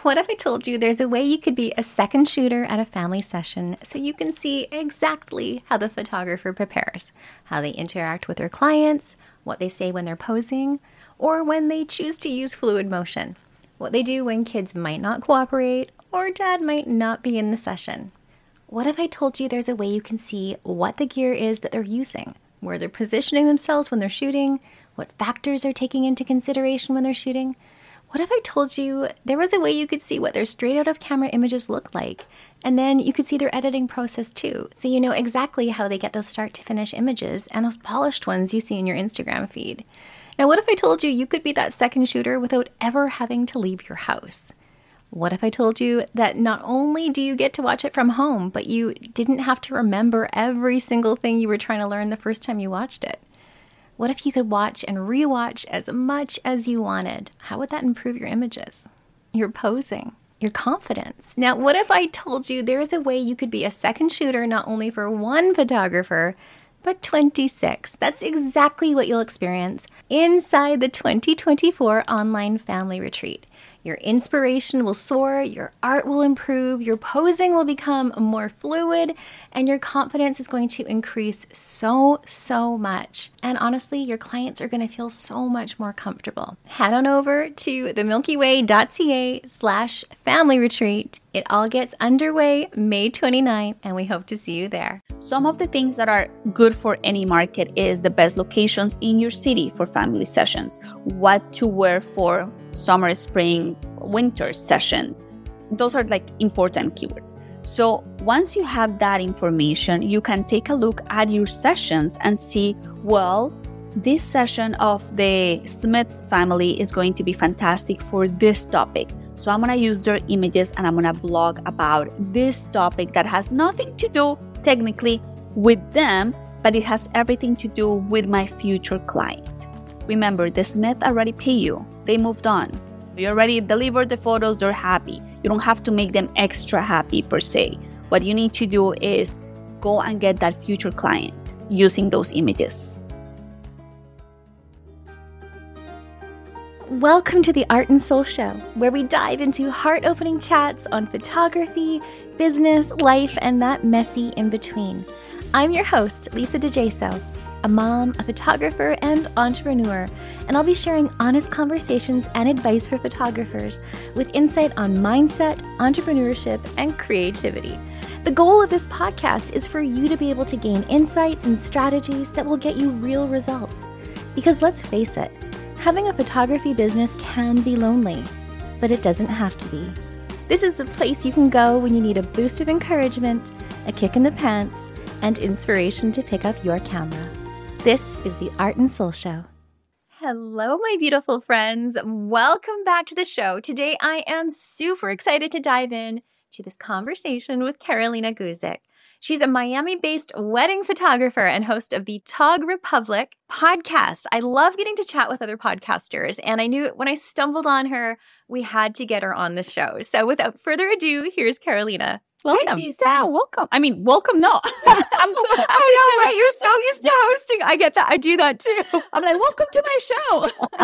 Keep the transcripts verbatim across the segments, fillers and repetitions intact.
What if I told you there's a way you could be a second shooter at a family session so you can see exactly how the photographer prepares, how they interact with their clients, what they say when they're posing, or when they choose to use fluid motion, what they do when kids might not cooperate or dad might not be in the session. What if I told you there's a way you can see what the gear is that they're using, where they're positioning themselves when they're shooting, what factors they're taking into consideration when they're shooting? What if I told you there was a way you could see what their straight out of camera images look like, and then you could see their editing process too, so you know exactly how they get those start to finish images and those polished ones you see in your Instagram feed. Now, what if I told you you could be that second shooter without ever having to leave your house? What if I told you that not only do you get to watch it from home, but you didn't have to remember every single thing you were trying to learn the first time you watched it? What if you could watch and rewatch as much as you wanted? How would that improve your images, your posing, your confidence? Now, what if I told you there is a way you could be a second shooter not only for one photographer, but twenty-six? That's exactly what you'll experience inside the twenty twenty-four Online Family Retreat. Your inspiration will soar, your art will improve, your posing will become more fluid, and your confidence is going to increase so, so much. And honestly, your clients are going to feel so much more comfortable. Head on over to themilkyway.ca slash family retreat. It all gets underway May twenty-ninth, and we hope to see you there. Some of the things that are good for any market is the best locations in your city for family sessions, what to wear for summer, spring, winter sessions. Those are like important keywords. So once you have that information, you can take a look at your sessions and see, well, this session of the Smith family is going to be fantastic for this topic. So I'm going to use their images and I'm going to blog about this topic that has nothing to do technically with them, but it has everything to do with my future client. Remember, the Smith already pay you. They moved on. You already delivered the photos. They're happy. You don't have to make them extra happy per se. What you need to do is go and get that future client using those images. Welcome to the Art and Soul Show, where we dive into heart-opening chats on photography, business, life, and that messy in-between. I'm your host, Lisa DeJaso, a mom, a photographer, and entrepreneur, and I'll be sharing honest conversations and advice for photographers with insight on mindset, entrepreneurship, and creativity. The goal of this podcast is for you to be able to gain insights and strategies that will get you real results. Because let's face it, having a photography business can be lonely, but it doesn't have to be. This is the place you can go when you need a boost of encouragement, a kick in the pants, and inspiration to pick up your camera. This is the Art and Soul Show. Hello, my beautiful friends. Welcome back to the show. Today, I am super excited to dive in to this conversation with Carolina Guzik. She's a Miami-based wedding photographer and host of the Tog Republic podcast. I love getting to chat with other podcasters, and I knew when I stumbled on her, we had to get her on the show. So without further ado, here's Carolina. Welcome. Hey, Lisa, welcome. I mean, welcome, no. I'm so I know, right? You're so used to hosting. I get that. I do that too. I'm like, welcome to my show.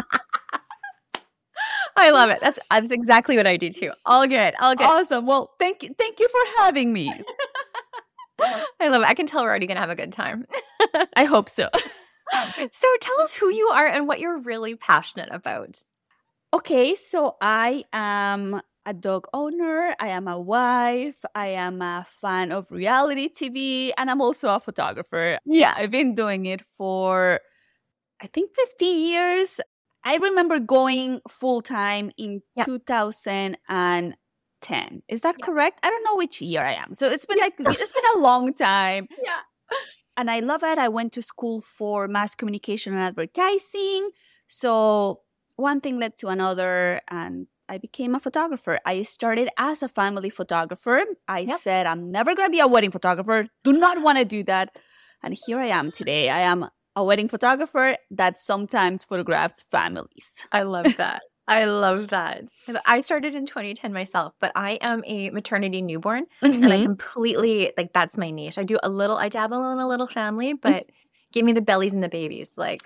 I love it. That's, that's exactly what I do too. All good. All good. Awesome. Well, thank you. Thank you for having me. I love it. I can tell we're already going to have a good time. I hope so. So tell us who you are and what you're really passionate about. Okay, so I am a dog owner. I am a wife. I am a fan of reality T V, and I'm also a photographer. Yeah. I've been doing it for, I think, fifteen years. I remember going full-time in yeah. two thousand ten. Is that yeah. correct? I don't know which year I am. So it's been yeah. like, it's been a long time. Yeah. And I love it. I went to school for mass communication and advertising. So one thing led to another, and I became a photographer. I started as a family photographer. I yep. said, I'm never going to be a wedding photographer. Do not want to do that. And here I am today. I am a wedding photographer that sometimes photographs families. I love that. I love that. I started in twenty ten myself, but I am a maternity newborn, mm-hmm. and I completely, like, that's my niche. I do a little, I dabble in a little family, but mm-hmm. give me the bellies and the babies. Like,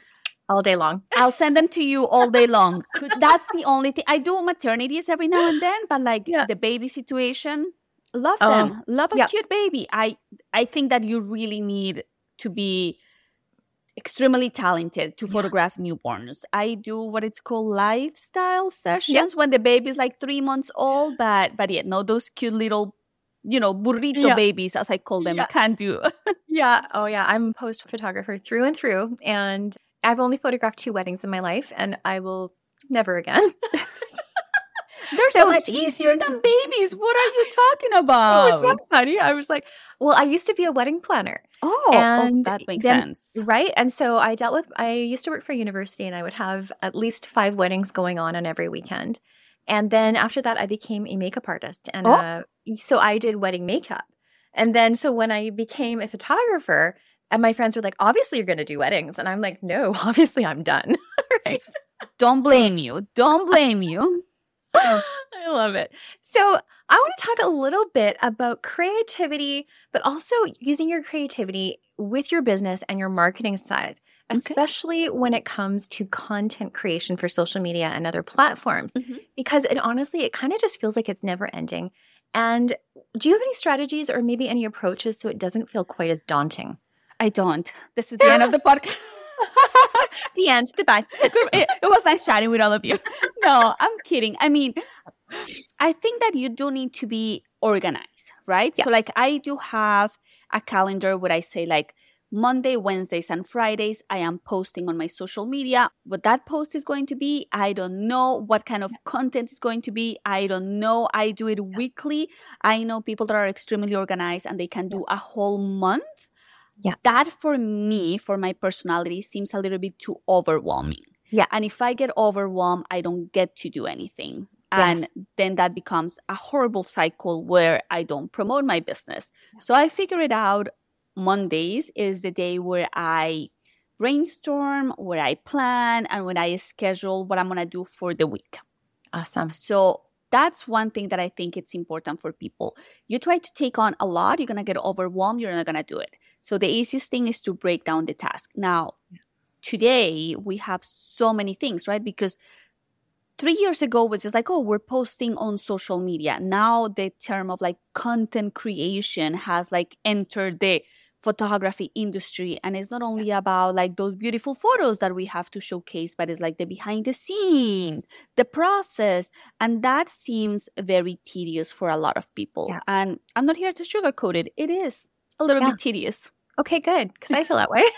all day long. I'll send them to you all day long. That's the only thing. I do maternities every now and then, but like yeah. the baby situation, love them. Um, love a yeah. cute baby. I I think that you really need to be extremely talented to yeah. photograph newborns. I do what it's called lifestyle sessions yep. when the baby is like three months old, but but yeah, no, those cute little, you know, burrito yeah. babies, as I call them, yeah. can't do. yeah. Oh yeah. I'm a post photographer through and through, and I've only photographed two weddings in my life, and I will never again. They're so, so much easier than babies. What are you talking about? It was not funny. I was like, well, I used to be a wedding planner. Oh, and oh that makes then, sense. Right. And so I dealt with, I used to work for a university, and I would have at least five weddings going on on every weekend. And then after that, I became a makeup artist. And oh. uh, so I did wedding makeup. And then so when I became a photographer, and my friends were like, obviously you're going to do weddings. And I'm like, no, obviously I'm done. Right. Don't blame you. Don't blame you. I love it. So I want to talk a little bit about creativity, but also using your creativity with your business and your marketing side, especially okay. when it comes to content creation for social media and other platforms, mm-hmm. because it honestly, it kind of just feels like it's never ending. And do you have any strategies or maybe any approaches so it doesn't feel quite as daunting? I don't. This is the end of the podcast. The end. Goodbye. It, it was nice chatting with all of you. No, I'm kidding. I mean, I think that you do need to be organized, right? Yeah. So like I do have a calendar where I say like Monday, Wednesdays, and Fridays, I am posting on my social media. What that post is going to be, I don't know. What kind of content is going to be, I don't know. I do it weekly. I know people that are extremely organized and they can do a whole month. Yeah. That for me, for my personality, seems a little bit too overwhelming. Yeah. And if I get overwhelmed, I don't get to do anything. And yes. then that becomes a horrible cycle where I don't promote my business. Yeah. So I figure it out. Mondays is the day where I brainstorm, where I plan, and when I schedule what I'm going to do for the week. Awesome. So that's one thing that I think it's important for people. You try to take on a lot, you're going to get overwhelmed, you're not going to do it. So the easiest thing is to break down the task. Now, today we have so many things, right? Because three years ago was just like, oh, we're posting on social media. Now the term of like content creation has like entered the photography industry. And it's not only about like those beautiful photos that we have to showcase, but it's like the behind the scenes, the process. And that seems very tedious for a lot of people. Yeah. And I'm not here to sugarcoat it. It is a little yeah. bit tedious. Okay, good. Because I feel that way.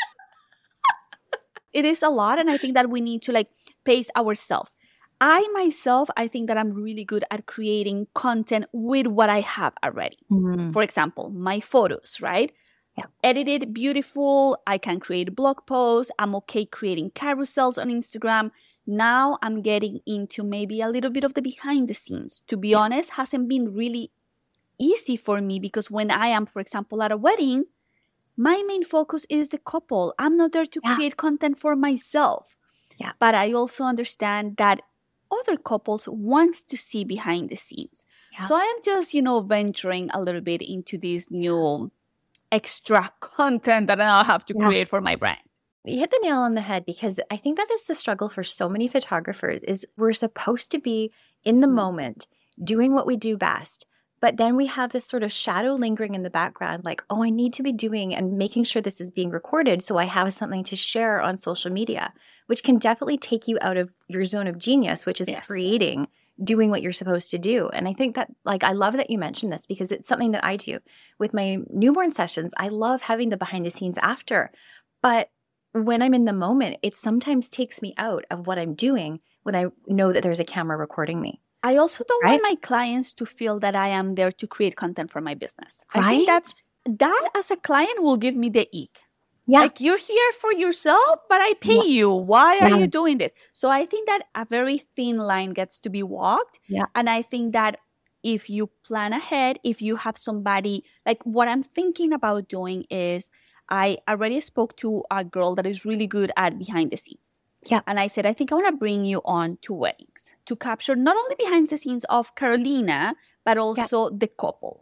It is a lot. And I think that we need to like pace ourselves. I myself, I think that I'm really good at creating content with what I have already. Mm-hmm. For example, my photos, right? Yeah. Edited, beautiful. I can create blog posts. I'm okay creating carousels on Instagram. Now I'm getting into maybe a little bit of the behind the scenes. To be yeah. honest, hasn't been really easy for me because when I am, for example, at a wedding, my main focus is the couple. I'm not there to yeah. create content for myself. Yeah. But I also understand that other couples wants to see behind the scenes. Yeah. So I am just, you know, venturing a little bit into this new extra content that I have to yeah. create for my brand. You hit the nail on the head because I think that is the struggle for so many photographers is we're supposed to be in the moment doing what we do best. But then we have this sort of shadow lingering in the background, like, oh, I need to be doing and making sure this is being recorded so I have something to share on social media, which can definitely take you out of your zone of genius, which is yes. creating, doing what you're supposed to do. And I think that, like, I love that you mentioned this because it's something that I do with my newborn sessions. I love having the behind the scenes after. But when I'm in the moment, it sometimes takes me out of what I'm doing when I know that there's a camera recording me. I also don't right? want my clients to feel that I am there to create content for my business. Right? I think that's, that as a client will give me the ick. Yeah. Like, you're here for yourself, but I pay yeah. you. Why are yeah. you doing this? So I think that a very thin line gets to be walked. Yeah. And I think that if you plan ahead, if you have somebody, like what I'm thinking about doing is I already spoke to a girl that is really good at behind the scenes. Yeah. And I said, I think I want to bring you on to weddings to capture not only behind the scenes of Carolina, but also yeah. the couple.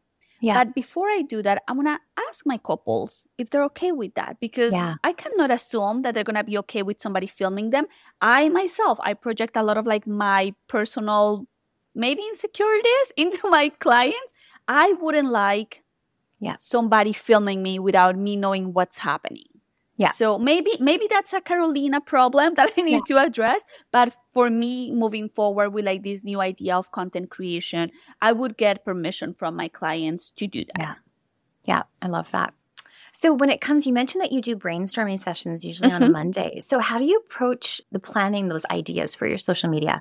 Yeah. But before I do that, I'm going to ask my couples if they're okay with that, because Yeah. I cannot assume that they're going to be okay with somebody filming them. I myself, I project a lot of like my personal, maybe insecurities into my clients. I wouldn't like yeah. somebody filming me without me knowing what's happening. Yeah. So maybe maybe that's a Carolina problem that I need yeah. to address. But for me, moving forward with like this new idea of content creation, I would get permission from my clients to do that. Yeah. Yeah. I love that. So when it comes, you mentioned that you do brainstorming sessions usually mm-hmm. on a Monday. So how do you approach the planning those ideas for your social media?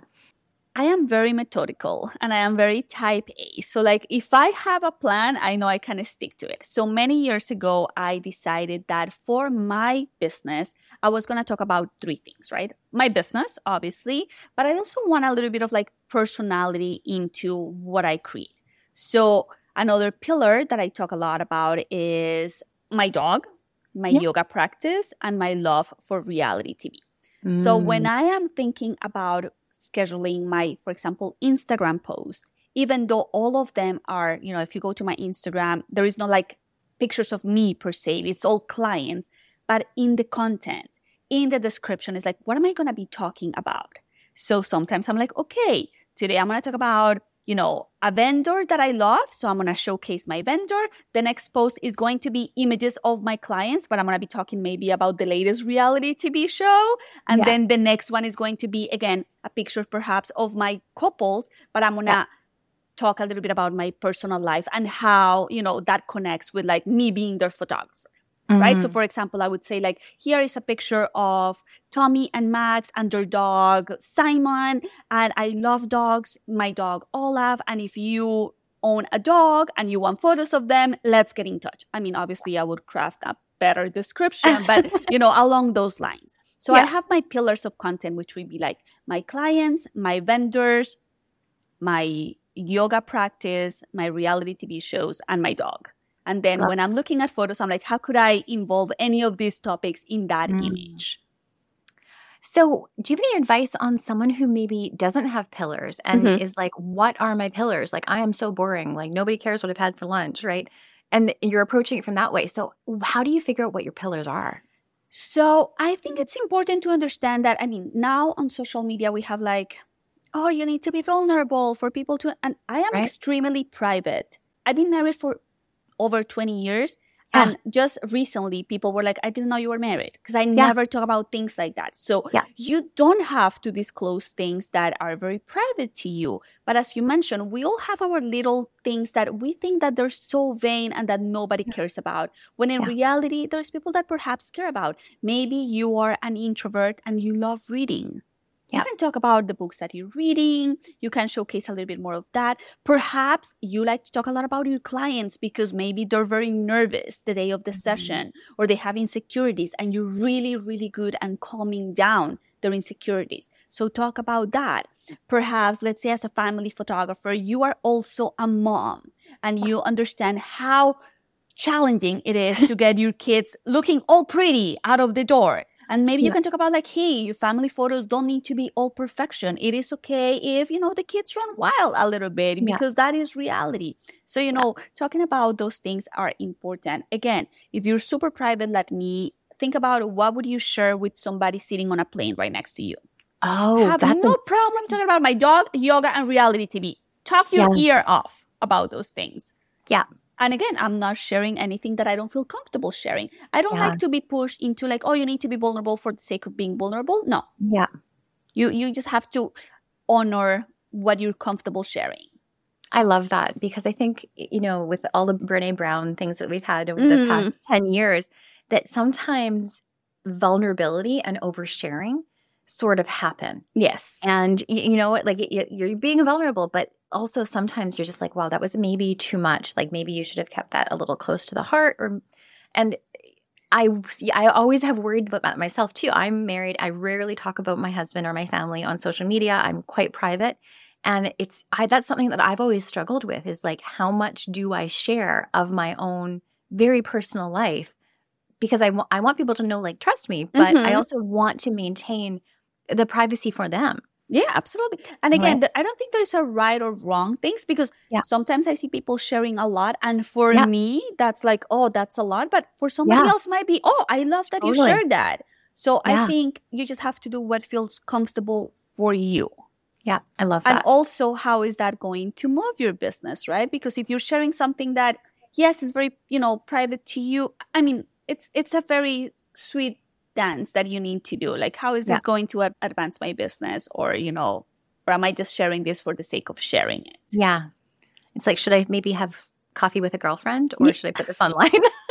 I am very methodical and I am very type A. So like if I have a plan, I know I can stick to it. So many years ago, I decided that for my business, I was going to talk about three things, right? My business, obviously, but I also want a little bit of like personality into what I create. So another pillar that I talk a lot about is my dog, my yeah. yoga practice, and my love for reality T V. Mm. So when I am thinking about scheduling my, for example, Instagram post, even though all of them are, you know, if you go to my Instagram, there is no like pictures of me per se, it's all clients, but in the content, in the description, it's like, what am I going to be talking about? So sometimes I'm like, okay, today I'm going to talk about, you know, a vendor that I love. So I'm going to showcase my vendor. The next post is going to be images of my clients, but I'm going to be talking maybe about the latest reality T V show. And yeah. then the next one is going to be, again, a picture perhaps of my couples, but I'm going to yeah. talk a little bit about my personal life and how, you know, that connects with like me being their photographer. Mm-hmm. Right. So, for example, I would say like, here is a picture of Tommy and Max and their dog, Simon. And I love dogs, my dog, Olaf. And if you own a dog and you want photos of them, let's get in touch. I mean, obviously, I would craft a better description, but, you know, along those lines. So yeah. I have my pillars of content, which would be like my clients, my vendors, my yoga practice, my reality T V shows, and my dog. And then wow. when I'm looking at photos, I'm like, how could I involve any of these topics in that mm. image? So do you have any advice on someone who maybe doesn't have pillars and mm-hmm. is like, what are my pillars? Like, I am so boring. Like, nobody cares what I've had for lunch, right? And you're approaching it from that way. So how do you figure out what your pillars are? So I think it's important to understand that, I mean, now on social media, we have like, oh, you need to be vulnerable for people to, and I am right. extremely private. I've been married for over twenty years. And yeah. just recently, people were like, I didn't know you were married, because I yeah. never talk about things like that. So yeah. you don't have to disclose things that are very private to you. But as you mentioned, we all have our little things that we think that they're so vain and that nobody yeah. cares about. When in yeah. reality, there's people that perhaps care about. Maybe you are an introvert and you love reading. You yeah. can talk about the books that you're reading. You can showcase a little bit more of that. Perhaps you like to talk a lot about your clients because maybe they're very nervous the day of the mm-hmm. session, or they have insecurities, and you're really, really good at calming down their insecurities. So talk about that. Perhaps, let's say as a family photographer, you are also a mom and you understand how challenging it is to get your kids looking all pretty out of the door. And maybe yeah. you can talk about like, hey, your family photos don't need to be all perfection. It is okay if, you know, the kids run wild a little bit, because yeah. that is reality. So, you know, yeah. talking about those things are important. Again, if you're super private like me, think about what would you share with somebody sitting on a plane right next to you. Oh, have that's no a- problem talking about my dog, yoga, and reality T V. Talk your yeah. ear off about those things. Yeah. And again, I'm not sharing anything that I don't feel comfortable sharing. I don't yeah. like to be pushed into like, oh, you need to be vulnerable for the sake of being vulnerable. No. Yeah. You you just have to honor what you're comfortable sharing. I love that, because I think, you know, with all the Brené Brown things that we've had over mm. the past ten years, that sometimes vulnerability and oversharing sort of happen. Yes. And, you know, like you're being vulnerable, but also sometimes you're just like, wow, that was maybe too much. Like maybe you should have kept that a little close to the heart. Or, and I, I always have worried about that myself too. I'm married. I rarely talk about my husband or my family on social media. I'm quite private. And it's, I, that's something that I've always struggled with, is like, how much do I share of my own very personal life? Because I, w- I want people to know, like, trust me, but mm-hmm. I also want to maintain the privacy for them. Yeah, absolutely. And again, Right. th- I don't think there's a right or wrong things because Yeah. sometimes I see people sharing a lot. And for Yeah. me, that's like, oh, that's a lot. But for somebody Yeah. else, might be, oh, I love that you Totally. shared that. So I Yeah. think you just have to do what feels comfortable for you. Yeah. I love And that. also, how is that going to move your business, right? Because if you're sharing something that, yes, it's very, you know, private to you. I mean, it's it's a very sweet dance that you need to do. Like, how is Yeah. this going to ad- advance my business? Or, you know, or am I just sharing this for the sake of sharing it? Yeah. It's like, should I maybe have coffee with a girlfriend or Yeah. should I put this online?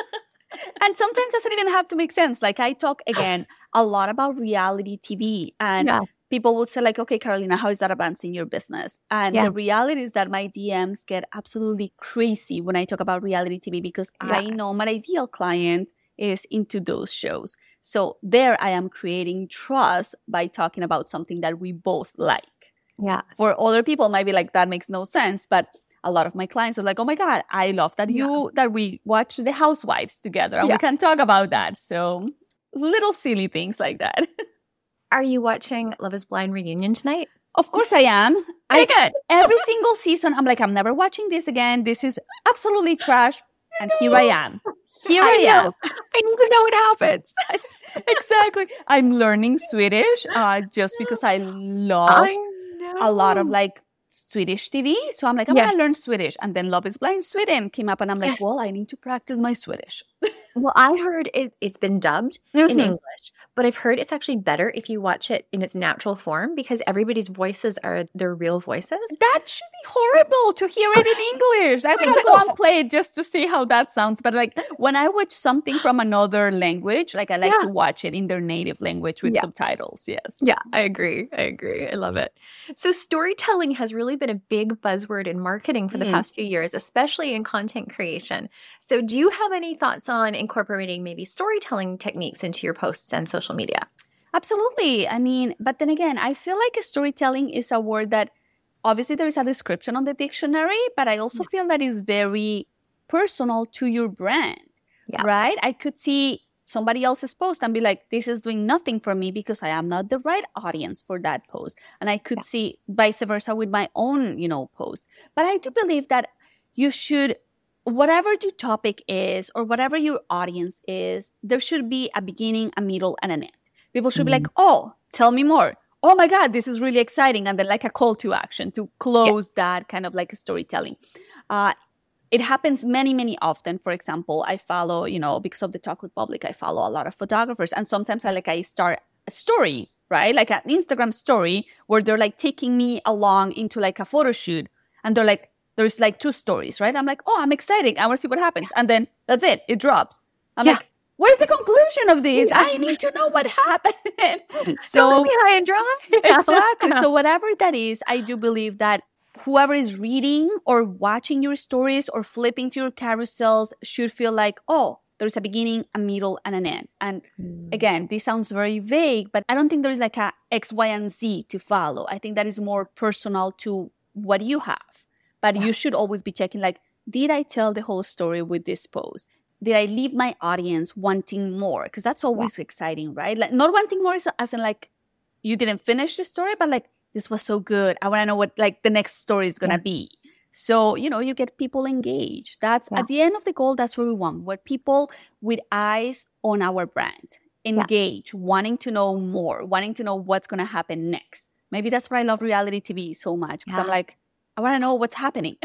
And sometimes it doesn't even have to make sense. Like I talk again a lot about reality T V, and Yeah. people would say like, okay, Carolina, how is that advancing your business? And Yeah. the reality is that my D Ms get absolutely crazy when I talk about reality T V because Yeah. I know my ideal client is into those shows. So there I am creating trust by talking about something that we both like. Yeah. For other people, might be like, that makes no sense. But a lot of my clients are like, oh my God, I love that you, that we watch The Housewives together and Yeah. we can talk about that. So little silly things like that. Are you watching Love is Blind reunion tonight? Of course I am. Very I, good. every single season, I'm like, I'm never watching this again. This is absolutely trash. And here I am. Here I, I am. know. I need to know what happens. Exactly. I'm learning Swedish uh, just because I love I know. a lot of like Swedish T V. So I'm like, I'm Yes. going to learn Swedish. And then Love is Blind Sweden came up and I'm like, Yes. well, I need to practice my Swedish. Well, I heard it, it's been dubbed Mhm. in English, but I've heard it's actually better if you watch it in its natural form because everybody's voices are their real voices. That should be horrible to hear it in English. I want to go and play it just to see how that sounds. But like when I watch something from another language, like I like Yeah. to watch it in their native language with Yeah. subtitles. Yes. Yeah, I agree. I agree. I love it. So storytelling has really been a big buzzword in marketing for the Mm. past few years, especially in content creation. So do you have any thoughts on incorporating maybe storytelling techniques into your posts and social media? Absolutely. I mean, but then again, I feel like storytelling is a word that obviously there is a description on the dictionary, but I also feel that is very personal to your brand, Yeah. right? I could see somebody else's post and be like, this is doing nothing for me because I am not the right audience for that post. And I could Yeah. see vice versa with my own, you know, post. But I do believe that you should, whatever your topic is or whatever your audience is, there should be a beginning, a middle, and an end. People should be like, oh, tell me more. Oh my God, this is really exciting. And then like a call to action to close that kind of like storytelling. Uh, it happens many, many often. For example, I follow, you know, because of the Talk Republic, I follow a lot of photographers. And sometimes I like, I start a story, right? Like an Instagram story where they're like taking me along into like a photo shoot. And they're like, there's like two stories, right? I'm like, oh, I'm excited. I want to see what happens. And then that's it. It drops. I'm Yeah. like, where's the conclusion of this? Yes. I need to know what happened. Don't So let me high and dry. exactly. So whatever that is, I do believe that whoever is reading or watching your stories or flipping to your carousels should feel like, oh, there's a beginning, a middle, and an end. And again, this sounds very vague, but I don't think there is like a X, Y, and Z to follow. I think that is more personal to what you have. But Yeah. you should always be checking like, did I tell the whole story with this post? Did I leave my audience wanting more? Because that's always exciting, right? Like not wanting more is as in like you didn't finish the story, but like this was so good. I want to know what like the next story is gonna Yeah. be. So, you know, you get people engaged. That's Yeah. at the end of the goal, that's what we want. Where people with eyes on our brand, engage, wanting to know more, wanting to know what's gonna happen next. Maybe that's why I love reality T V so much. Because I'm Yeah. like, I want to know what's happening.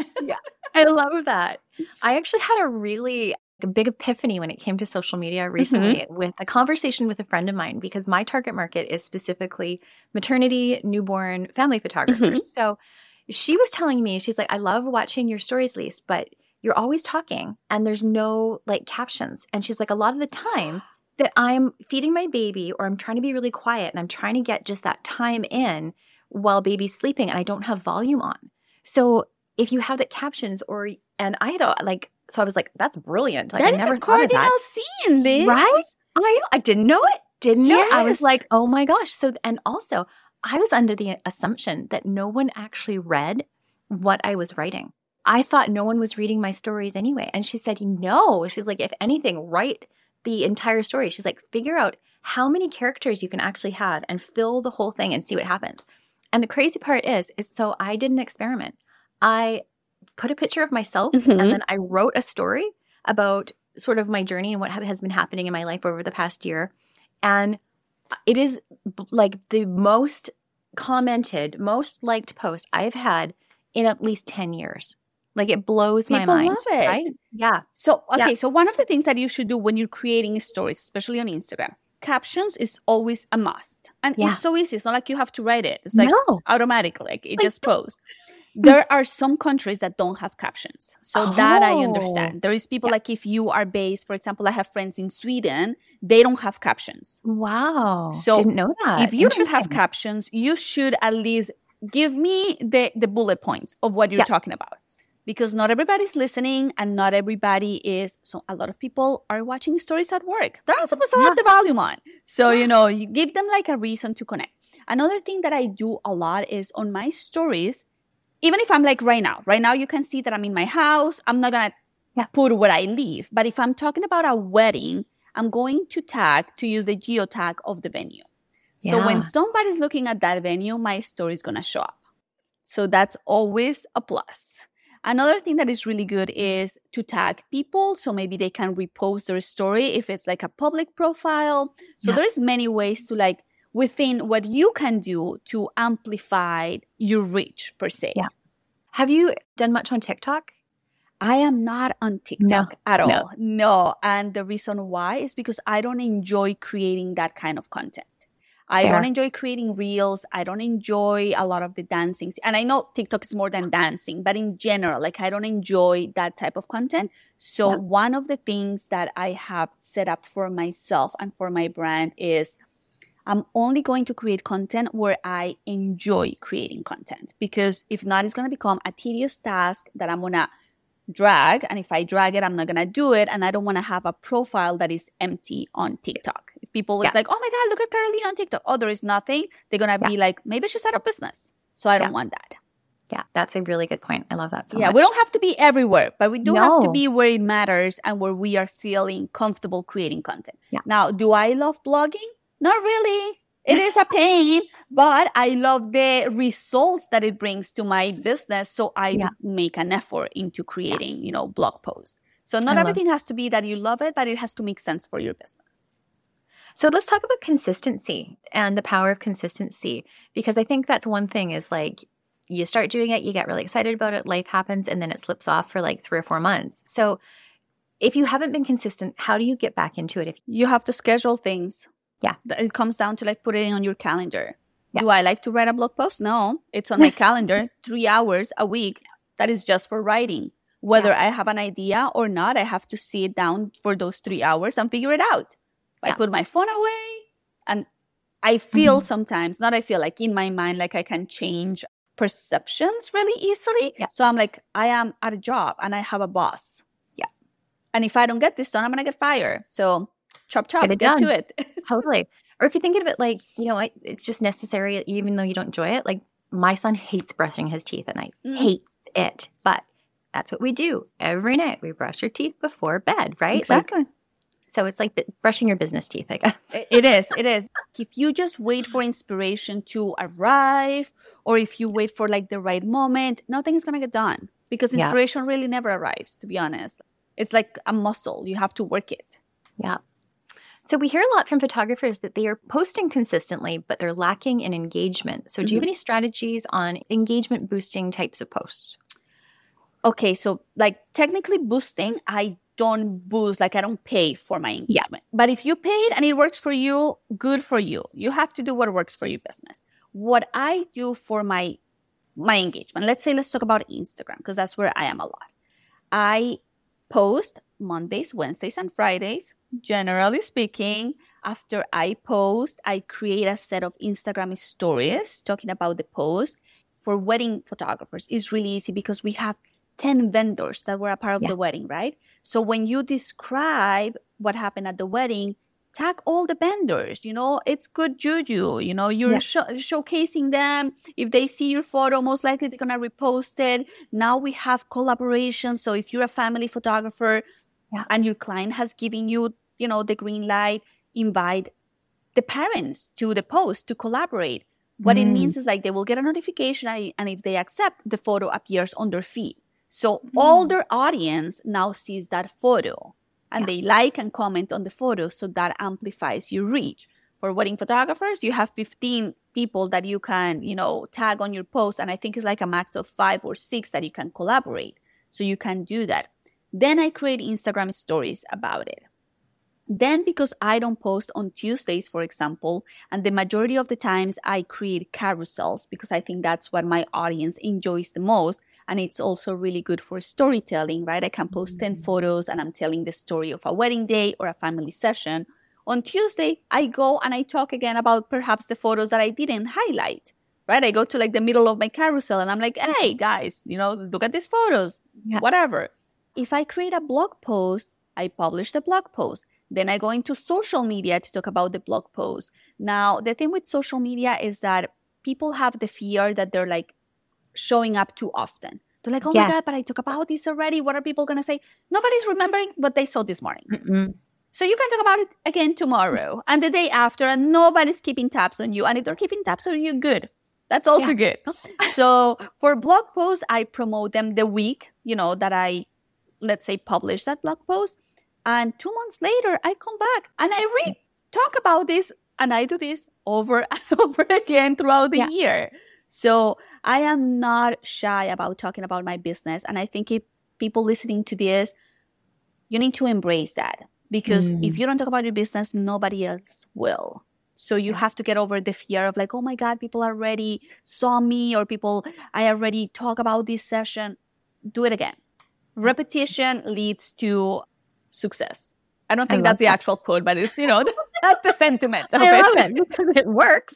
I love that. I actually had a really a big epiphany when it came to social media recently with a conversation with a friend of mine because my target market is specifically maternity, newborn, family photographers. So she was telling me, she's like, I love watching your stories, Lise, but you're always talking and there's no like captions. And she's like, a lot of the time that I'm feeding my baby or I'm trying to be really quiet and I'm trying to get just that time in while baby's sleeping and I don't have volume on. So if you have the captions or, and I had a, like, so I was like, that's brilliant. Like That I is never a thought of cardinal that. sin, Liz. Right? I know. I didn't know it. Didn't know. I was Yes. like, oh my gosh. So, and also I was under the assumption that no one actually read what I was writing. I thought no one was reading my stories anyway. And she said, no. She's like, if anything, write the entire story. She's like, figure out how many characters you can actually have and fill the whole thing and see what happens. And the crazy part is, is so I did an experiment. I put a picture of myself Mhm. and then I wrote a story about sort of my journey and what ha- has been happening in my life over the past year. And it is b- like the most commented, most liked post I've had in at least ten years. Like it blows my People mind. love it. Right? Yeah. So, okay, Yeah. so one of the things that you should do when you're creating stories, especially on Instagram, captions is always a must. And Yeah. it's so easy. It's not like you have to write it. It's like No. automatic, like it Like- just posts. There are some countries that don't have captions. So that I Oh. understand. There is people Yeah. like if you are based, for example, I have friends in Sweden, they don't have captions. Wow. So Didn't know that. If you don't have Interesting. captions, you should at least give me the, the bullet points of what you're Yeah. talking about. Because not everybody's listening and not everybody is. So a lot of people are watching stories at work. They're not supposed to have Yeah. the volume on. So, you know, you give them like a reason to connect. Another thing that I do a lot is on my stories, even if I'm like right now, right now you can see that I'm in my house. I'm not going to Yeah. put where I live. But if I'm talking about a wedding, I'm going to tag, to use the geotag of the venue. So Yeah. when somebody's looking at that venue, my story is going to show up. So that's always a plus. Another thing that is really good is to tag people. So maybe they can repost their story if it's like a public profile. So Yeah. there's many ways to like within what you can do to amplify your reach per se. Yeah. Have you done much on TikTok? I am not on TikTok at all. no. No. And the reason why is because I don't enjoy creating that kind of content. I Fair. don't enjoy creating reels. I don't enjoy a lot of the dancing. And I know TikTok is more than dancing, but in general, like I don't enjoy that type of content. So Yeah. one of the things that I have set up for myself and for my brand is I'm only going to create content where I enjoy creating content. Because if not, it's going to become a tedious task that I'm going to drag. And if I drag it, I'm not going to do it. And I don't want to have a profile that is empty on TikTok. If people Yeah. is like, oh my God, look at Carolina on TikTok. Oh, there is nothing. They're going to Yeah. be like, maybe she's out of business. So I don't Yeah. want that. Yeah, that's a really good point. I love that so yeah, much. we don't have to be everywhere, but we do have to No. be where it matters and where we are feeling comfortable creating content. Yeah. Now, do I love blogging? Not really. It is a pain, but I love the results that it brings to my business. So I Yeah. do make an effort into creating, you know, blog posts. So not I love- everything has to be that you love it, but it has to make sense for your business. So let's talk about consistency and the power of consistency, because I think that's one thing is like you start doing it, you get really excited about it, life happens, and then it slips off for like three or four months. So if you haven't been consistent, how do you get back into it? If You have to schedule things. Yeah. It comes down to like putting it on your calendar. Yeah. Do I like to write a blog post? No, it's on my calendar, three hours a week. That is just for writing. Whether I have an idea or not, I have to sit down for those three hours and figure it out. I Yeah. put my phone away and I feel Mhm. sometimes, not I feel like in my mind, like I can change perceptions really easily. Yeah. So I'm like, I am at a job and I have a boss. Yeah. And if I don't get this done, I'm going to get fired. So chop, chop, Get get, it done. to it. Totally. Or if you think of it like, you know, I, it's just necessary, even though you don't enjoy it. Like my son hates brushing his teeth at night, Mm. hates it. But that's what we do every night. We brush our teeth before bed, right? Like, Exactly. so it's like the, brushing your business teeth, I guess. It- it is. It is. If you just wait for inspiration to arrive, or if you wait for like the right moment, nothing's going to get done because Yeah. inspiration really never arrives, to be honest. It's like a muscle. You have to work it. Yeah. So we hear a lot from photographers that they are posting consistently, but they're lacking in engagement. So do you have any strategies on engagement boosting types of posts? Okay, so like technically boosting, I don't boost, like I don't pay for my engagement. But if you paid and it works for you, good for you. You have to do what works for your business. What I do for my my engagement, let's say let's talk about Instagram because that's where I am a lot. I post Mondays, Wednesdays, and Fridays. Generally speaking, after I post, I create a set of Instagram stories talking about the post. For wedding photographers, it's really easy because we have ten vendors that were a part of Yeah. the wedding, right? So when you describe what happened at the wedding, tag all the vendors, you know, it's good juju, you know, you're Yeah. show- showcasing them. If they see your photo, most likely they're going to repost it. Now we have collaboration. So if you're a family photographer Yeah. and your client has given you, you know, the green light, invite the parents to the post to collaborate. What mm. it means is like they will get a notification, and if they accept, the photo appears on their feed. So mm. all their audience now sees that photo, and yeah. they like and comment on the photo, so that amplifies your reach. For wedding photographers, you have fifteen people that you can, you know, tag on your post, and I think it's like a max of five or six that you can collaborate. So you can do that. Then I create Instagram stories about it. Then, because I don't post on Tuesdays, for example, and the majority of the times I create carousels because I think that's what my audience enjoys the most. And it's also really good for storytelling, right? I can post ten photos and I'm telling the story of a wedding day or a family session. On Tuesday, I go and I talk again about perhaps the photos that I didn't highlight, right? I go to like the middle of my carousel and I'm like, hey, guys, you know, look at these photos, yeah. whatever. If I create a blog post, I publish the blog post. Then I go into social media to talk about the blog post. Now, the thing with social media is that people have the fear that they're like showing up too often. They're like, oh yes. my God, but I talked about this already. What are people going to say? Nobody's remembering what they saw this morning. Mm-mm. So you can talk about it again tomorrow and the day after, and nobody's keeping tabs on you. And if they're keeping tabs on you, good. That's also yeah. good. So for blog posts, I promote them the week, you know, that I, let's say, publish that blog post. And two months later, I come back and I re-talk about this, and I do this over and over again throughout the yeah. year. So I am not shy about talking about my business. And I think if people listening to this, you need to embrace that. Because mm. if you don't talk about your business, nobody else will. So you have to get over the fear of like, oh my God, people already saw me, or people, I already talk about this session. Do it again. Repetition leads to success. I don't think I that's the that. actual quote, but it's, you know, that's the sentiment. Of I it. love it because it works.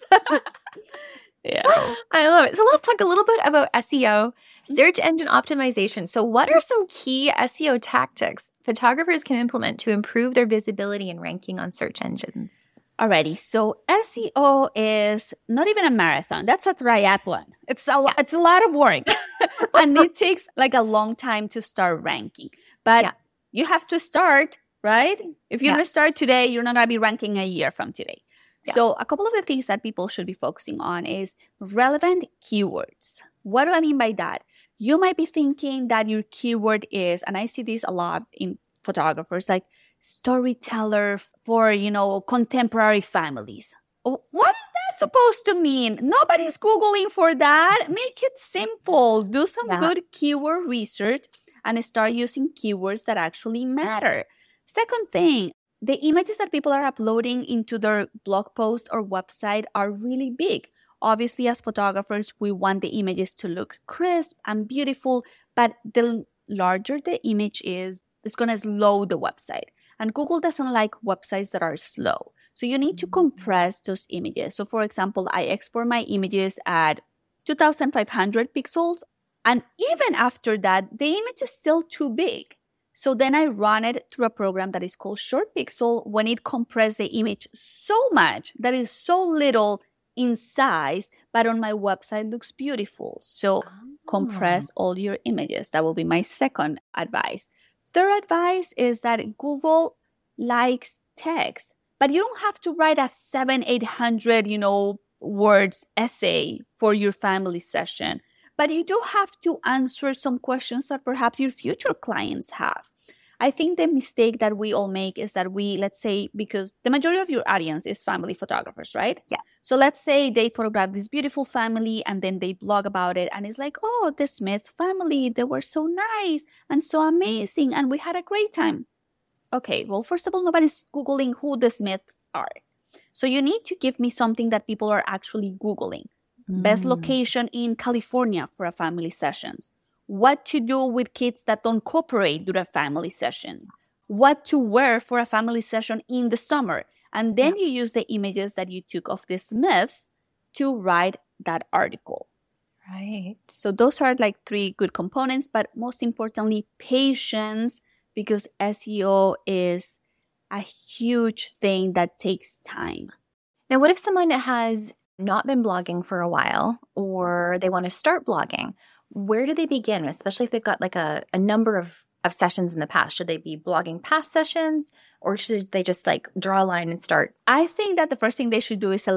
Yeah. I love it. So let's talk a little bit about S E O, search engine optimization. So what are some key S E O tactics photographers can implement to improve their visibility and ranking on search engines? Alrighty. So S E O is not even a marathon. That's a triathlon. It's a, yeah. it's a lot of work. And it takes like a long time to start ranking. But yeah. you have to start, right? If you yeah. don't start today, you're not going to be ranking a year from today. Yeah. So a couple of the things that people should be focusing on is relevant keywords. What do I mean by that? You might be thinking that your keyword is, and I see this a lot in photographers, like storyteller for, you know, contemporary families. What is that supposed to mean? Nobody's Googling for that. Make it simple. Do some yeah. good keyword research and start using keywords that actually matter. Second thing, the images that people are uploading into their blog post or website are really big. Obviously, as photographers, we want the images to look crisp and beautiful, but the larger the image is, it's going to slow the website. And Google doesn't like websites that are slow. So you need to compress those images. So for example, I export my images at two thousand five hundred pixels. And even after that, the image is still too big. So then I run it through a program that is called Short Pixel. When it compresses the image so much that is so little in size, but on my website looks beautiful. So oh. compress all your images. That will be my second advice. Third advice is that Google likes text, but you don't have to write a seven, eight hundred, you know, words essay for your family session. But you do have to answer some questions that perhaps your future clients have. I think the mistake that we all make is that we, let's say, because the majority of your audience is family photographers, right? Yeah. So let's say they photograph this beautiful family and then they blog about it. And it's like, oh, the Smith family, they were so nice and so amazing. And we had a great time. Okay, well, first of all, nobody's Googling who the Smiths are. So you need to give me something that people are actually Googling. Mm. Best location in California for a family sessions. What to do with kids that don't cooperate during family sessions. What to wear for a family session in the summer. And then yeah. you use the images that you took of the Smith to write that article. Right. So those are like three good components, but most importantly, patience, because S E O is a huge thing that takes time. Now, what if someone has not been blogging for a while, or they want to start blogging? Where do they begin, especially if they've got like a, a number of, of sessions in the past? Should they be blogging past sessions, or should they just like draw a line and start? I think that the first thing they should do is a list.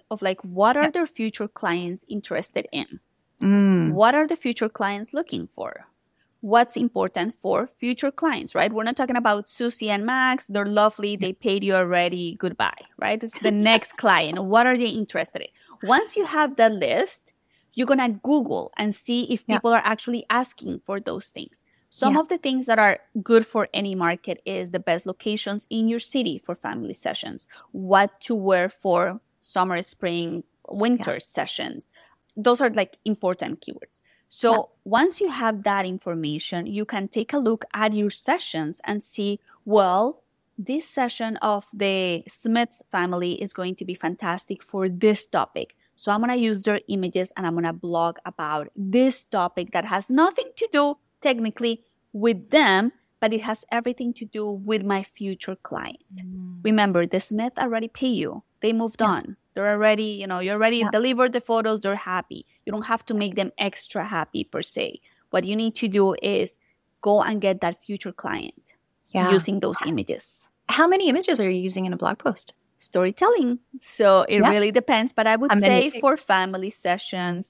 of like, what are yeah. their future clients interested in? Mm. What are the future clients looking for? What's important for future clients, right? We're not talking about Susie and Max. They're lovely. They paid you already. Goodbye, right? It's the next client. What are they interested in? Once you have that list, you're going to Google and see if people yeah. are actually asking for those things. Some yeah. of the things that are good for any market is the best locations in your city for family sessions, what to wear for summer, spring, winter yeah. sessions. Those are like important keywords. So yeah. once you have that information, you can take a look at your sessions and see, well, this session of the Smith family is going to be fantastic for this topic. So I'm going to use their images and I'm going to blog about this topic that has nothing to do technically with them, but it has everything to do with my future client. Mm. Remember, the Smith already pay you. They moved yeah. on. They're already, you know, you already yeah. delivered the photos. They're happy. You don't have to make them extra happy per se. What you need to do is go and get that future client yeah. using those images. How many images are you using in a blog post? Storytelling. So it yeah. really depends. But I would How say many? for family sessions,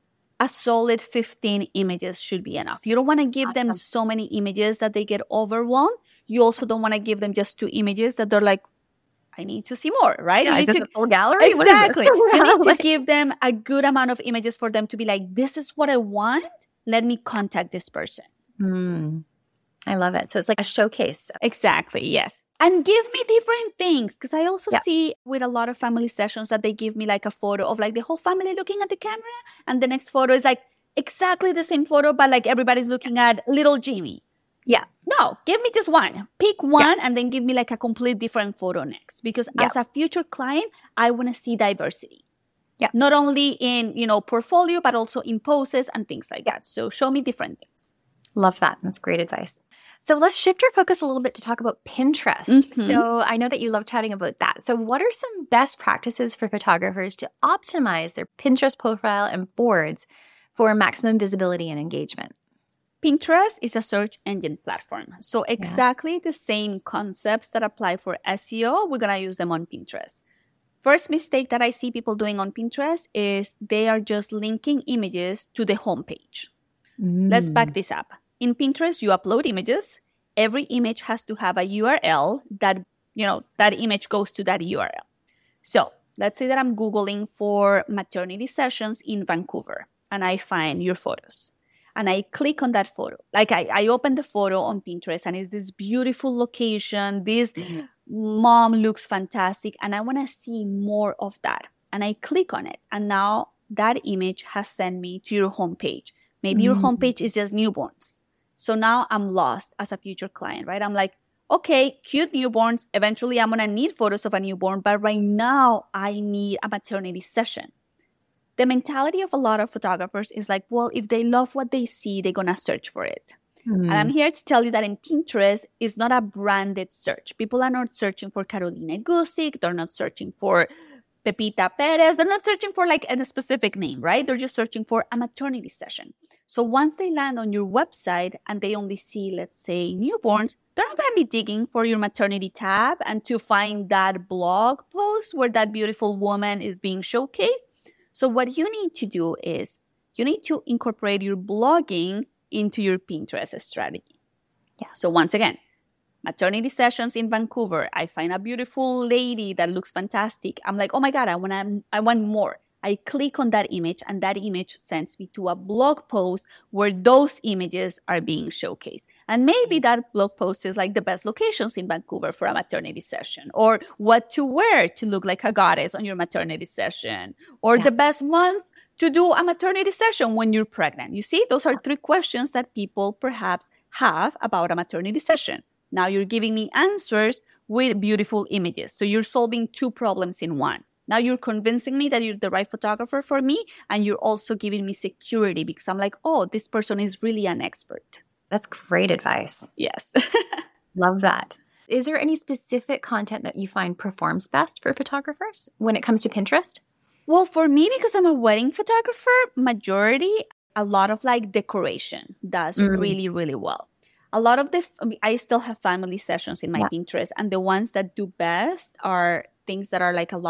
a solid fifteen images should be enough. You don't want to give awesome. them so many images that they get overwhelmed. You also don't want to give them just two images that they're like, I need to see more, right? Yeah, you is need it to, a full gallery? Exactly. You need to give them a good amount of images for them to be like, this is what I want. Let me contact this person. Mm. I love it. So it's like a showcase. Exactly. Yes. And give me different things. Because I also yeah. see with a lot of family sessions that they give me like a photo of like the whole family looking at the camera. And the next photo is like exactly the same photo, but like everybody's looking at little Jimmy. Yeah. No, give me just one. Pick one yeah. and then give me like a complete different photo next. Because yeah. as a future client, I want to see diversity. Yeah. Not only in, you know, portfolio, but also in poses and things like that. So show me different things. Love that. That's great advice. So let's shift our focus a little bit to talk about Pinterest. Mm-hmm. So I know that you love chatting about that. So what are some best practices for photographers to optimize their Pinterest profile and boards for maximum visibility and engagement? Pinterest is a search engine platform. So exactly yeah. the same concepts that apply for S E O, we're going to use them on Pinterest. First mistake that I see people doing on Pinterest is they are just linking images to the homepage. Mm. Let's back this up. In Pinterest, you upload images. Every image has to have a U R L that, you know, that image goes to that U R L. So let's say that I'm Googling for maternity sessions in Vancouver and I find your photos. And I click on that photo. Like I, I open the photo on Pinterest and it's this beautiful location. This mm-hmm. mom looks fantastic. And I want to see more of that. And I click on it. And now that image has sent me to your homepage. Maybe mm-hmm. your homepage is just newborns. So now I'm lost as a future client, right? I'm like, okay, cute newborns. Eventually I'm going to need photos of a newborn. But right now I need a maternity session. The mentality of a lot of photographers is like, well, if they love what they see, they're going to search for it. Mm. And I'm here to tell you that in Pinterest, it's not a branded search. People are not searching for Caroline Gusick. They're not searching for Pepita Perez. They're not searching for like a specific name, right? They're just searching for a maternity session. So once they land on your website and they only see, let's say, newborns, they're not going to be digging for your maternity tab and to find that blog post where that beautiful woman is being showcased. So what you need to do is you need to incorporate your blogging into your Pinterest strategy. Yeah. So once again, maternity sessions in Vancouver. I find a beautiful lady that looks fantastic. I'm like, oh my God, I want to, I want more. I click on that image and that image sends me to a blog post where those images are being showcased. And maybe that blog post is like the best locations in Vancouver for a maternity session, or what to wear to look like a goddess on your maternity session, or yeah. the best month to do a maternity session when you're pregnant. You see, those are three questions that people perhaps have about a maternity session. Now you're giving me answers with beautiful images. So you're solving two problems in one. Now you're convincing me that you're the right photographer for me, and you're also giving me security because I'm like, oh, this person is really an expert. That's great advice. Yes. Love that. Is there any specific content that you find performs best for photographers when it comes to Pinterest? Well, for me, because I'm a wedding photographer, majority, a lot of like decoration does mm. really, really well. A lot of the, I still have family sessions in my yeah. Pinterest, and the ones that do best are things that are like a lot of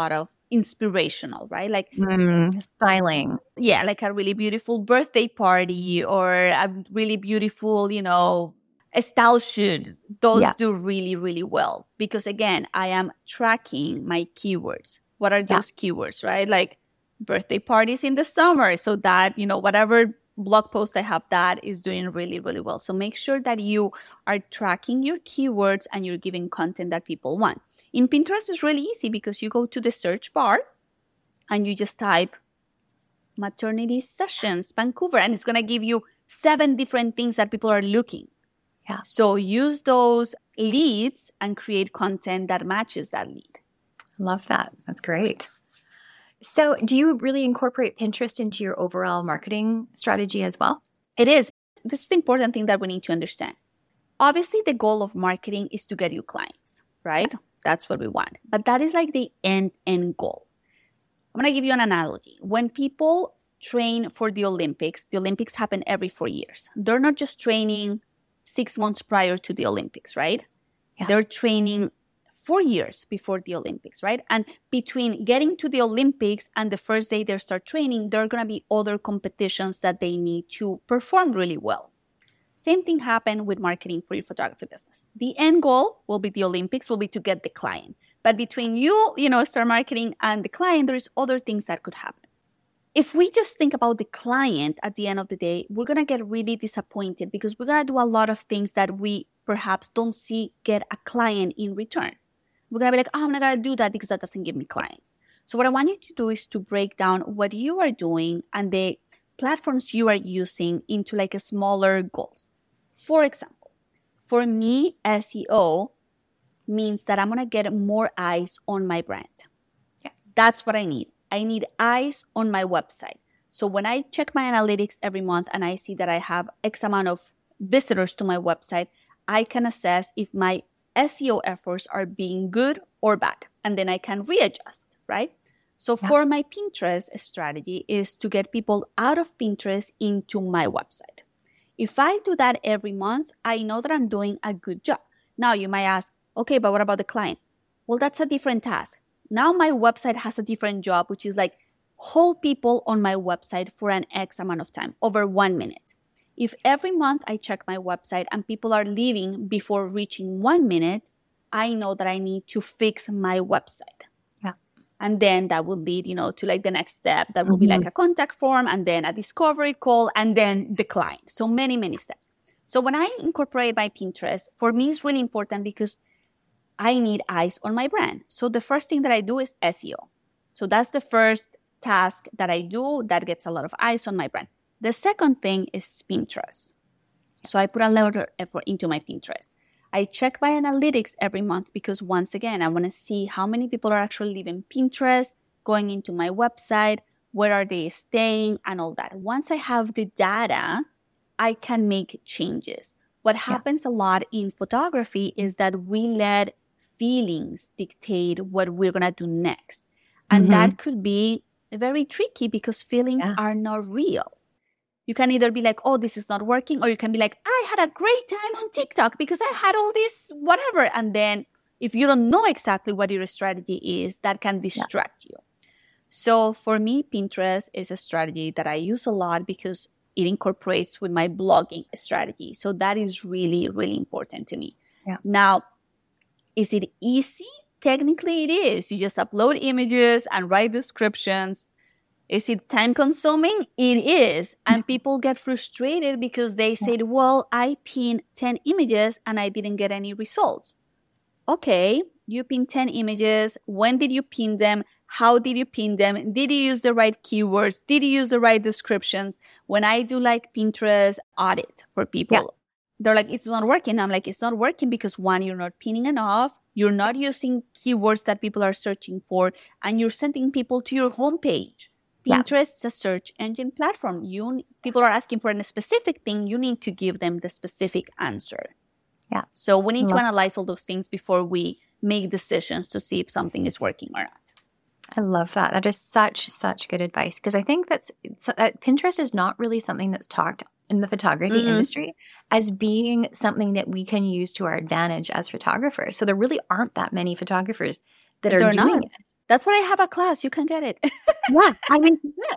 inspirational, right? Like mm, styling. Yeah, like a really beautiful birthday party or a really beautiful, you know, a style shoot. Those Yeah. do really, really well because again, I am tracking my keywords. What are those yeah. keywords, right? Like birthday parties in the summer. So that, you know, whatever blog post I have that is doing really, really well. So make sure that you are tracking your keywords and you're giving content that people want. In Pinterest, it's really easy because you go to the search bar and you just type maternity sessions, Vancouver, and it's going to give you seven different things that people are looking. Yeah. So use those leads and create content that matches that lead. Love that. That's great. So do you really incorporate Pinterest into your overall marketing strategy as well? It is. This is the important thing that we need to understand. Obviously, the goal of marketing is to get you clients, right? That's what we want. But that is like the end, end goal. I'm going to give you an analogy. When people train for the Olympics, the Olympics happen every four years. They're not just training six months prior to the Olympics, right? Yeah. They're training four years before the Olympics, right? And between getting to the Olympics and the first day they start training, there are going to be other competitions that they need to perform really well. Same thing happened with marketing for your photography business. The end goal will be the Olympics, will be to get the client. But between you, you know, start marketing and the client, there's other things that could happen. If we just think about the client at the end of the day, we're going to get really disappointed because we're going to do a lot of things that we perhaps don't see get a client in return. We're going to be like, oh, I'm not going to do that because that doesn't give me clients. So what I want you to do is to break down what you are doing and the platforms you are using into like a smaller goals. For example, for me, S E O means that I'm going to get more eyes on my brand. Yeah. That's what I need. I need eyes on my website. So when I check my analytics every month and I see that I have X amount of visitors to my website, I can assess if my S E O efforts are being good or bad. And then I can readjust, right? So yeah. for my Pinterest strategy is to get people out of Pinterest into my website. If I do that every month, I know that I'm doing a good job. Now you might ask, okay, but what about the client? Well, that's a different task. Now my website has a different job, which is like hold people on my website for an X amount of time, over one minute. If every month I check my website and people are leaving before reaching one minute, I know that I need to fix my website. Yeah. And then that will lead, you know, to like the next step. That will mm-hmm. be like a contact form and then a discovery call and then the client. So many, many steps. So when I incorporate my Pinterest, for me, it's really important because I need eyes on my brand. So the first thing that I do is S E O. So that's the first task that I do that gets a lot of eyes on my brand. The second thing is Pinterest. So I put a lot of effort into my Pinterest. I check my analytics every month because once again, I want to see how many people are actually leaving Pinterest, going into my website, where are they staying, and all that. Once I have the data, I can make changes. What happens yeah. a lot in photography is that we let feelings dictate what we're going to do next. And mm-hmm. that could be very tricky because feelings yeah. are not real. You can either be like, oh, this is not working, or you can be like, I had a great time on TikTok because I had all this whatever. And then if you don't know exactly what your strategy is, that can distract yeah. you. So for me, Pinterest is a strategy that I use a lot because it incorporates with my blogging strategy. So that is really, really important to me. Yeah. Now, is it easy? Technically, it is. You just upload images and write descriptions. Is it time consuming? It is. And people get frustrated because they said, well, I pinned ten images and I didn't get any results. Okay, you pinned ten images. When did you pin them? How did you pin them? Did you use the right keywords? Did you use the right descriptions? When I do like Pinterest audit for people, yeah. they're like, it's not working. I'm like, it's not working because one, you're not pinning enough. You're not using keywords that people are searching for, and you're sending people to your homepage. Pinterest is a search engine platform. You people are asking for a specific thing. You need to give them the specific answer. Yeah. So we need to analyze all those things before we make decisions to see if something is working or not. I love that. That is such, such good advice because I think that's uh, Pinterest is not really something that's talked in the photography mm-hmm. industry as being something that we can use to our advantage as photographers. So there really aren't that many photographers that are They're doing not. it. That's what I have a class. You can get it. Yeah, I mean,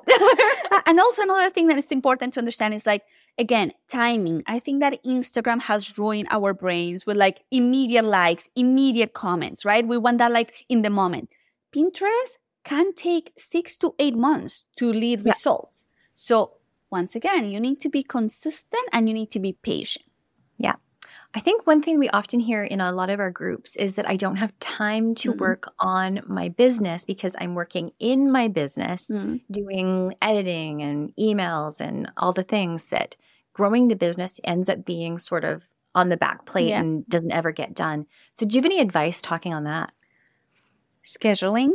and also another thing that is important to understand is like, again, timing. I think that Instagram has ruined our brains with like immediate likes, immediate comments, right? We want that like in the moment. Pinterest can take six to eight months to lead yeah. results. So once again, you need to be consistent and you need to be patient. Yeah. I think one thing we often hear in a lot of our groups is that I don't have time to mm-hmm. work on my business because I'm working in my business, mm-hmm. doing editing and emails and all the things that growing the business ends up being sort of on the back plate yeah. and doesn't ever get done. So do you have any advice talking on that? Scheduling.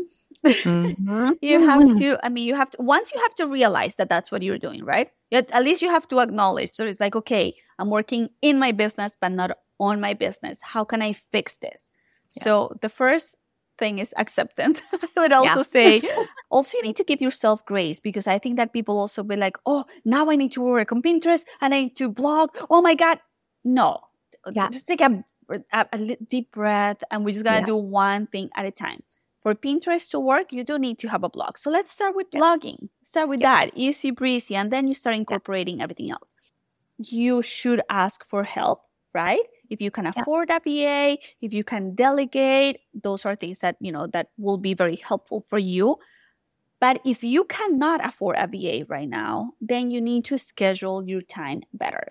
Mm-hmm. You have to, I mean, you have to, once you have to realize that that's what you're doing, right? Yet at least you have to acknowledge. So it's like, okay, I'm working in my business, but not on my business. How can I fix this? Yeah. So the first thing is acceptance. I would also yeah. say, also you need to give yourself grace, because I think that people also be like, oh, now I need to work on Pinterest and I need to blog. Oh my God. No, yeah. just take a, a, a deep breath and we're just going to yeah. do one thing at a time. For Pinterest to work, you do need to have a blog. So let's start with yeah. blogging. Start with yeah. that, easy breezy, and then you start incorporating yeah. everything else. You should ask for help, right? If you can afford yeah. a V A, if you can delegate, those are things that, you know, that will be very helpful for you. But if you cannot afford a V A right now, then you need to schedule your time better.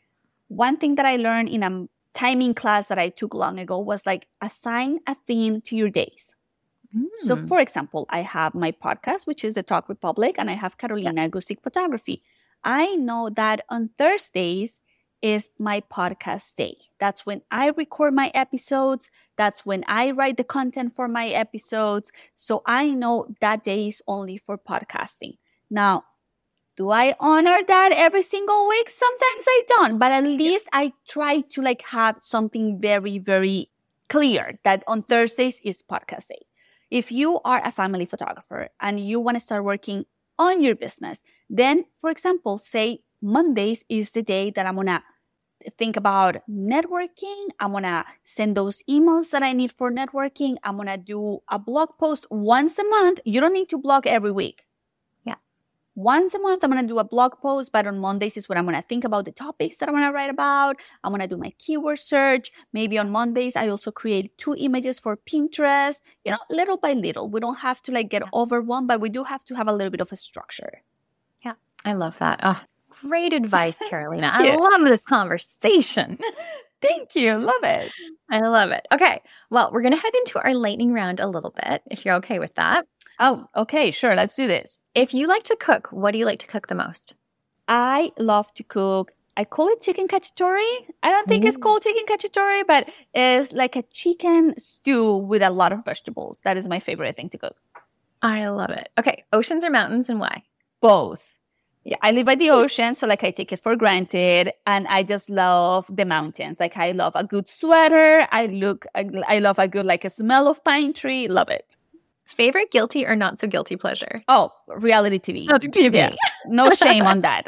One thing that I learned in a timing class that I took long ago was like assign a theme to your days. Mm. So, for example, I have my podcast, which is the Talk Republic, and I have Carolina yeah. Guzik Photography. I know that on Thursdays is my podcast day. That's when I record my episodes. That's when I write the content for my episodes. So I know that day is only for podcasting. Now, do I honor that every single week? Sometimes I don't, but at least yeah. I try to like have something very, very clear that on Thursdays is podcast day. If you are a family photographer and you want to start working on your business, then, for example, say Mondays is the day that I'm going to think about networking. I'm going to send those emails that I need for networking. I'm going to do a blog post once a month. You don't need to blog every week. Yeah. Once a month, I'm going to do a blog post, but on Mondays is when I'm going to think about the topics that I want to write about. I'm going to do my keyword search. Maybe on Mondays, I also create two images for Pinterest, you know, little by little. We don't have to like get overwhelmed, but we do have to have a little bit of a structure. Yeah. I love that. Oh, great advice, Carolina. I love this conversation. Thank you. Love it. I love it. Okay. Well, we're going to head into our lightning round a little bit, if you're okay with that. Oh, okay. Sure. Let's do this. If you like to cook, what do you like to cook the most? I love to cook. I call it chicken cacciatore. I don't think mm. it's called chicken cacciatore, but it's like a chicken stew with a lot of vegetables. That is my favorite thing to cook. I love it. Okay. Oceans or mountains, and why? Both. Yeah, I live by the ocean, so like I take it for granted, and I just love the mountains. Like I love a good sweater. I look, I, I love a good like a smell of pine tree. Love it. Favorite guilty or not so guilty pleasure? Oh, reality T V. Reality T V. Yeah. No shame on that.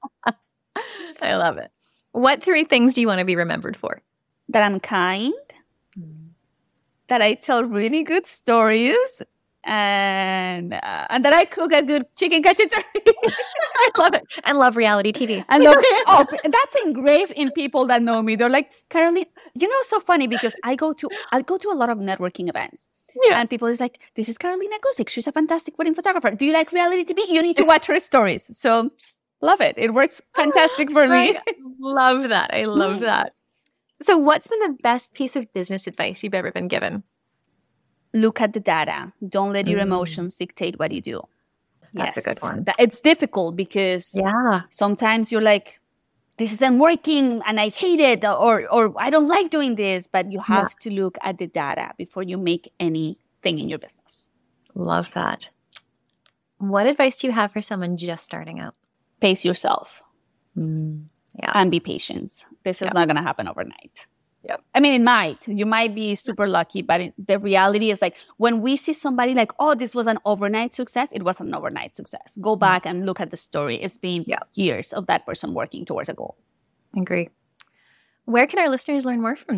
I love it. What three things do you want to be remembered for? That I'm kind, mm. that I tell really good stories, and uh, and that I cook a good chicken cacciatore. I love it. And love reality T V. I love it. Oh, that's engraved in people that know me. They're like, Caroline, you know, so funny because I go to I go to a lot of networking events. Yeah. And people is like, this is Carolina Guzik. She's a fantastic wedding photographer. Do you like reality T V? You need to watch her stories. So love it. It works fantastic for me. I love that. I love that. So what's been the best piece of business advice you've ever been given? Look at the data. Don't let your mm. emotions dictate what you do. That's yes. a good one. It's difficult because yeah. sometimes you're like, this isn't working and I hate it, or or I don't like doing this. But you have yeah. to look at the data before you make anything in your business. Love that. What advice do you have for someone just starting out? Pace yourself. Mm. Yeah. And be patient. This is yep. not going to happen overnight. Yep. I mean, it might. You might be super lucky, but it, the reality is like when we see somebody like, oh, this was an overnight success, it was an overnight success. Go back and look at the story. It's been yep. years of that person working towards a goal. I agree. Where can our listeners learn more from you?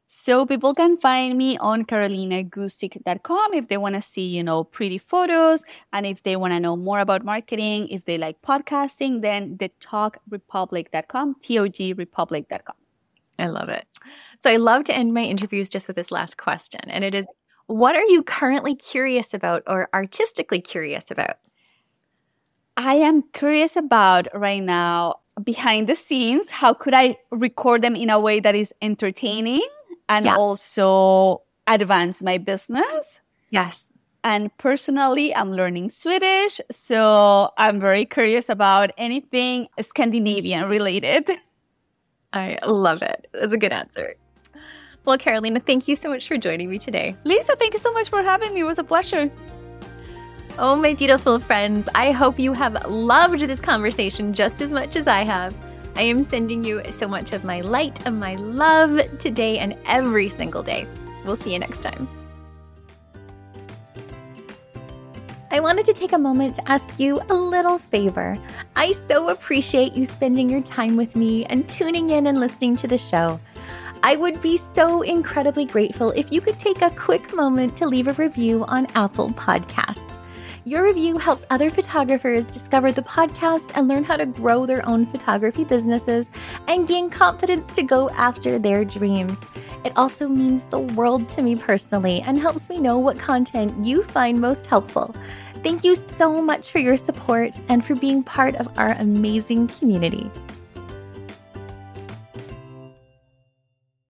So people can find me on carolina gusick dot com if they want to see, you know, pretty photos. And if they want to know more about marketing, if they like podcasting, then the talk republic dot com, T O G republic dot com. I love it. So I love to end my interviews just with this last question. And it is, what are you currently curious about or artistically curious about? I am curious about right now, behind the scenes, how could I record them in a way that is entertaining and yeah. also advance my business? Yes. And personally, I'm learning Swedish, so I'm very curious about anything Scandinavian related. I love it. That's a good answer. Well, Carolina, thank you so much for joining me today. Lisa, thank you so much for having me. It was a pleasure. Oh, my beautiful friends, I hope you have loved this conversation just as much as I have. I am sending you so much of my light and my love today and every single day. We'll see you next time. I wanted to take a moment to ask you a little favor. I so appreciate you spending your time with me and tuning in and listening to the show. I would be so incredibly grateful if you could take a quick moment to leave a review on Apple Podcasts. Your review helps other photographers discover the podcast and learn how to grow their own photography businesses and gain confidence to go after their dreams. It also means the world to me personally and helps me know what content you find most helpful. Thank you so much for your support and for being part of our amazing community.